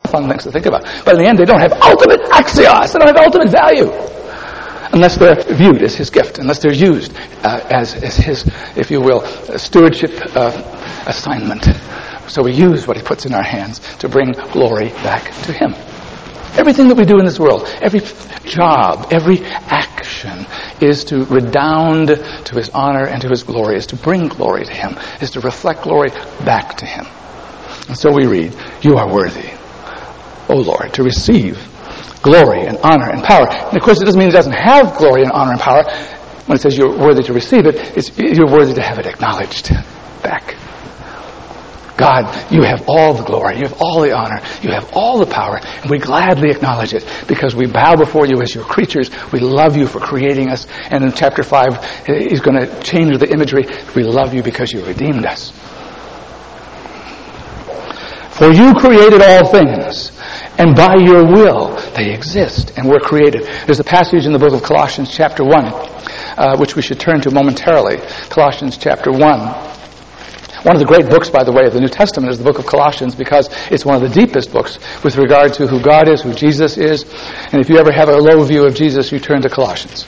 fun things to think about. But in the end, they don't have ultimate axios. They don't have ultimate value. Unless they're viewed as his gift, unless they're used as his, if you will, stewardship assignment. So we use what he puts in our hands to bring glory back to him. Everything that we do in this world, every job, every action is to redound to his honor and to his glory, is to bring glory to him, is to reflect glory back to him. And so we read, you are worthy, O Lord, to receive glory and honor and power. And of course, it doesn't mean it doesn't have glory and honor and power. When it says you're worthy to receive it, you're worthy to have it acknowledged back. God, you have all the glory, you have all the honor, you have all the power, and we gladly acknowledge it because we bow before you as your creatures. We love you for creating us. And in chapter 5, he's going to change the imagery. We love you because you redeemed us. For you created all things, and by your will they exist and were created. There's a passage in the book of Colossians chapter 1, which we should turn to momentarily. Colossians chapter 1. One of the great books, by the way, of the New Testament is the book of Colossians because it's one of the deepest books with regard to who God is, who Jesus is. And if you ever have a low view of Jesus, you turn to Colossians.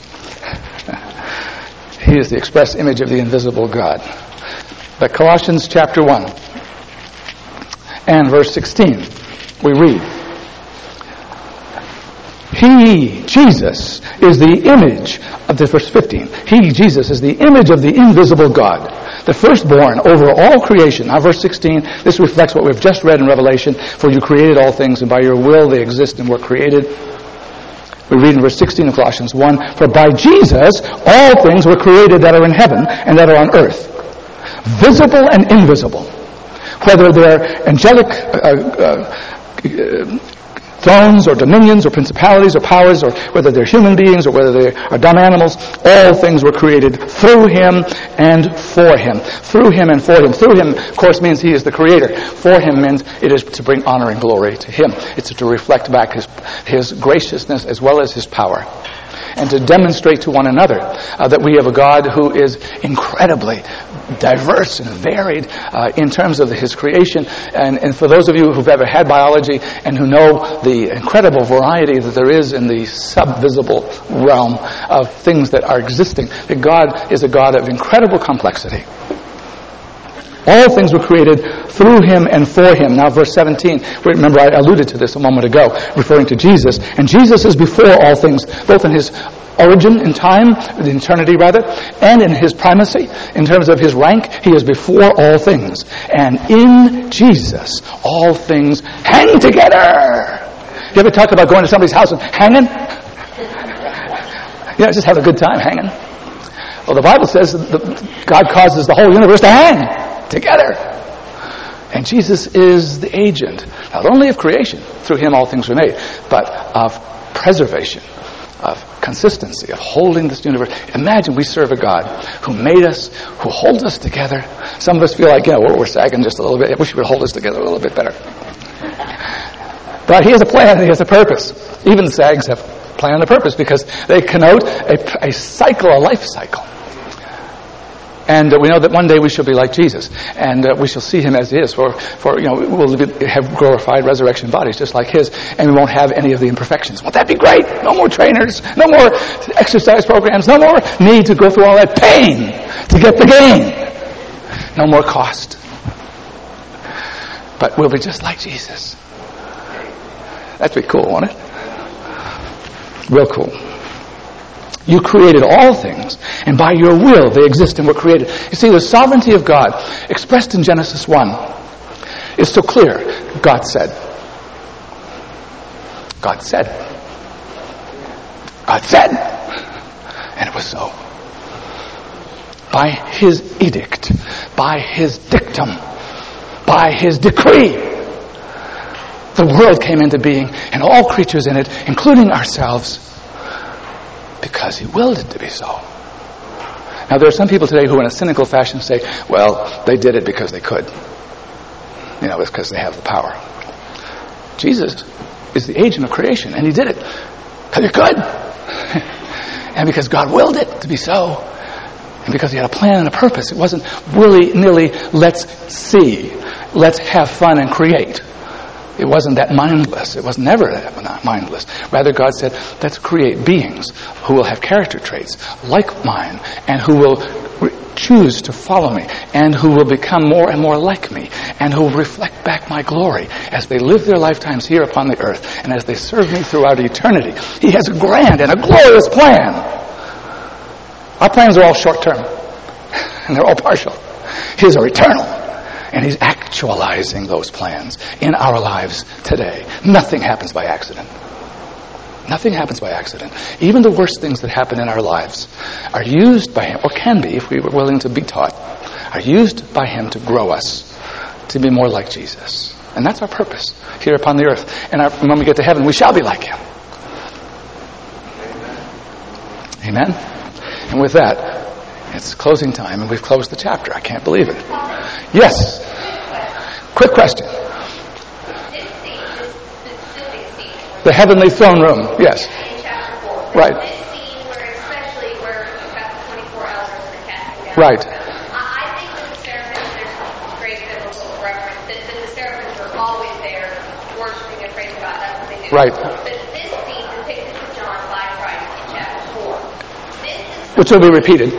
He is the express image of the invisible God. But Colossians chapter 1 and verse 16, we read, He, Jesus, is the image of the verse 15. He, Jesus, is the image of the invisible God, the firstborn over all creation. Now, verse 16, this reflects what we've just read in Revelation. For you created all things, and by your will they exist and were created. We read in verse 16 of Colossians 1, For by Jesus all things were created that are in heaven and that are on earth, visible and invisible, whether they're angelic thrones or dominions or principalities or powers, or whether they're human beings or whether they are dumb animals. All things were created through him and for him. Through him and for him. Through him, of course, means he is the creator. For him means it is to bring honor and glory to him. It's to reflect back his graciousness as well as his power. And to demonstrate to one another that we have a God who is incredibly diverse and varied in terms of his creation. And for those of you who've ever had biology and who know the incredible variety that there is in the subvisible realm of things that are existing, that God is a God of incredible complexity. All things were created through him and for him. Now, verse 17. Remember, I alluded to this a moment ago, referring to Jesus. And Jesus is before all things, both in his origin in time, in eternity rather, and in his primacy, in terms of his rank. He is before all things. And in Jesus, all things hang together. You ever talked about going to somebody's house and hanging? Just have a good time hanging. Well, the Bible says that God causes the whole universe to hang together. And Jesus is the agent, not only of creation, through him all things were made, but of preservation, of consistency, of holding this universe. Imagine we serve a God who made us, who holds us together. Some of us feel like, we're sagging just a little bit. I wish he would hold us together a little bit better. But he has a plan and he has a purpose. Even the sags have a plan and a purpose because they connote a cycle, a life cycle. And we know that one day we shall be like Jesus, and we shall see him as he is. For we'll have glorified resurrection bodies just like his, and we won't have any of the imperfections. Won't that be great? No more trainers, no more exercise programs, no more need to go through all that pain to get the gain. No more cost. But we'll be just like Jesus. That'd be cool, won't it? Real cool. You created all things, and by your will they exist and were created. You see, the sovereignty of God, expressed in Genesis 1, is so clear. God said. God said. God said. And it was so. By his edict, by his dictum, by his decree, the world came into being, and all creatures in it, including ourselves, because he willed it to be so. Now, there are some people today who in a cynical fashion say, well, they did it because they could. It's because they have the power. Jesus is the agent of creation, and he did it because he could. And because God willed it to be so. And because he had a plan and a purpose. It wasn't willy-nilly, let's see, let's have fun and create. It wasn't that mindless. It was never that mindless. Rather, God said, let's create beings who will have character traits like mine and who will choose to follow me and who will become more and more like me and who will reflect back my glory as they live their lifetimes here upon the earth and as they serve me throughout eternity. He has a grand and a glorious plan. Our plans are all short-term and they're all partial. His are eternal. And He's actualizing those plans in our lives today. Nothing happens by accident. Nothing happens by accident. Even the worst things that happen in our lives are used by Him, or can be if we were willing to be taught, are used by Him to grow us to be more like Jesus. And that's our purpose here upon the earth. And when we get to heaven, we shall be like Him. Amen? And with that, it's closing time, and we've closed the chapter. I can't believe it. Yes. Quick question. The heavenly throne room. Yes. Right. Right. I think that the seraphims, there's great biblical reference that the seraphims are always there worshiping and praising God. That's what they do. Right. But this scene depicted in John by Christ in chapter 4. Which will be repeated.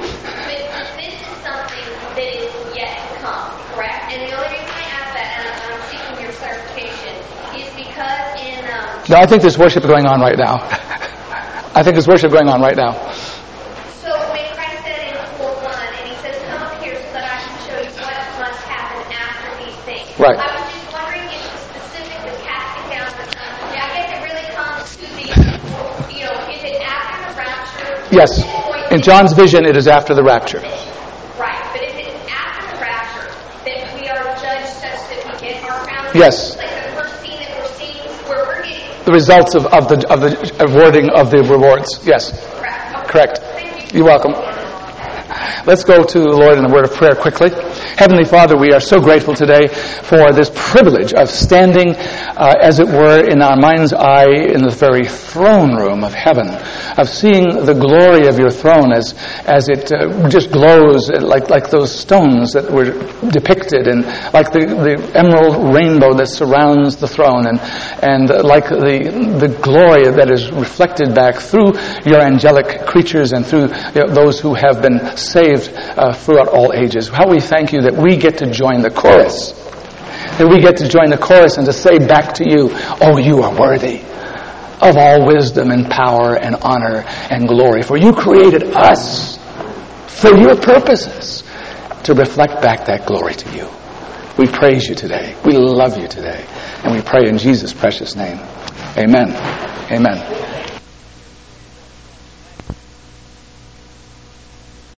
No, I think there's worship going on right now. I think there's worship going on right now. So when Christ said in 4:1, and He says, come up here so that I can show you what must happen after these things. Right. I was just wondering if the specific, the casting down of the sun, I guess it really comes to the, is it after the rapture? Yes. In John's vision, it is after the rapture. Right. But if it's after the rapture that we are judged such that we get our crown? Yes. Like the first scene that we're seeing where we're getting the results of the awarding of the rewards. Yes. Correct. You're welcome. Let's go to the Lord in a word of prayer quickly. Heavenly Father, we are so grateful today for this privilege of standing, as it were, in our mind's eye in the very throne room of heaven, of seeing the glory of your throne as it just glows like those stones that were depicted, and like the emerald rainbow that surrounds the throne, and like the glory that is reflected back through your angelic creatures and through those who have been saved throughout all ages. How we thank you that we get to join the chorus. That we get to join the chorus and to say back to you, oh, you are worthy of all wisdom and power and honor and glory. For you created us for your purposes to reflect back that glory to you. We praise you today. We love you today. And we pray in Jesus' precious name. Amen. Amen.